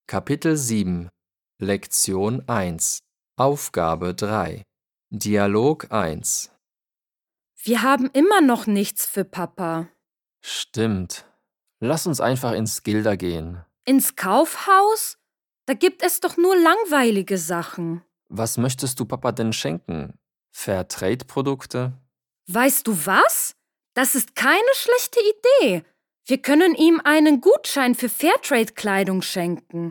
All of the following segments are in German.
Kapitel 7 Lektion 1 Aufgabe 3 Dialog 1 Wir haben immer noch nichts für Papa. Stimmt. Lass uns einfach ins Gilda gehen. Ins Kaufhaus? Da gibt es doch nur langweilige Sachen. Was möchtest du Papa denn schenken? Fairtrade-Produkte? Weißt du was? Das ist keine schlechte Idee. Wir können ihm einen Gutschein für Fairtrade-Kleidung schenken.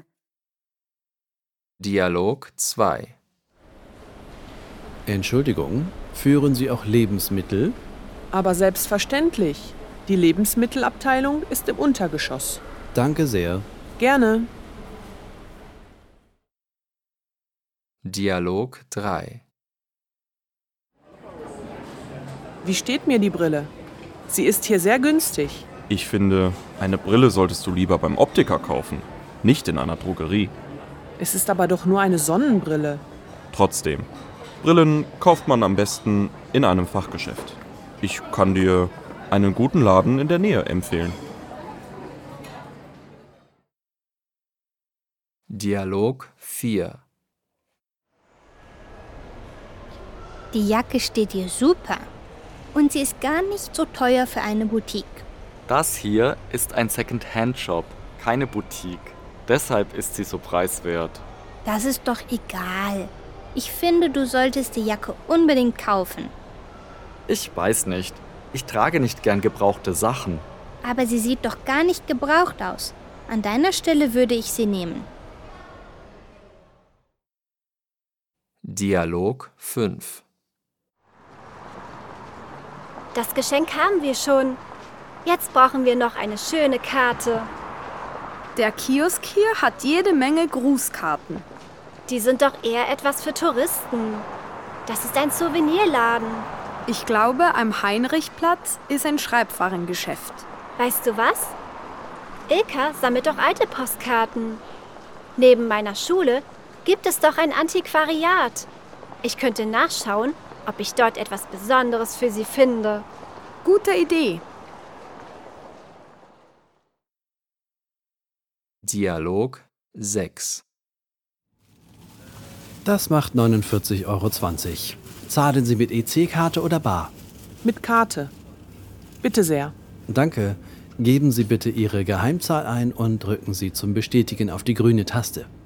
Dialog 2 Entschuldigung, führen Sie auch Lebensmittel? Aber selbstverständlich. Die Lebensmittelabteilung ist im Untergeschoss. Danke sehr. Gerne. Dialog 3 Wie steht mir die Brille? Sie ist hier sehr günstig. Ich finde, eine Brille solltest du lieber beim Optiker kaufen, nicht in einer Drogerie. Es ist aber doch nur eine Sonnenbrille. Trotzdem, Brillen kauft man am besten in einem Fachgeschäft. Ich kann dir einen guten Laden in der Nähe empfehlen. Dialog 4 Die Jacke steht dir super. Und sie ist gar nicht so teuer für eine Boutique. Das hier ist ein Second-Hand-Shop, keine Boutique. Deshalb ist sie so preiswert. Das ist doch egal. Ich finde, du solltest die Jacke unbedingt kaufen. Ich weiß nicht. Ich trage nicht gern gebrauchte Sachen. Aber sie sieht doch gar nicht gebraucht aus. An deiner Stelle würde ich sie nehmen. Dialog 5 Das Geschenk haben wir schon. Jetzt brauchen wir noch eine schöne Karte. Der Kiosk hier hat jede Menge Grußkarten. Die sind doch eher etwas für Touristen. Das ist ein Souvenirladen. Ich glaube, am Heinrichplatz ist ein Schreibwarengeschäft. Weißt du was? Ilka sammelt doch alte Postkarten. Neben meiner Schule gibt es doch ein Antiquariat. Ich könnte nachschauen, ob ich dort etwas Besonderes für sie finde. Gute Idee. Dialog 6 Das macht 49,20 €. Zahlen Sie mit EC-Karte oder bar? Mit Karte. Bitte sehr. Danke. Geben Sie bitte Ihre Geheimzahl ein und drücken Sie zum Bestätigen auf die grüne Taste.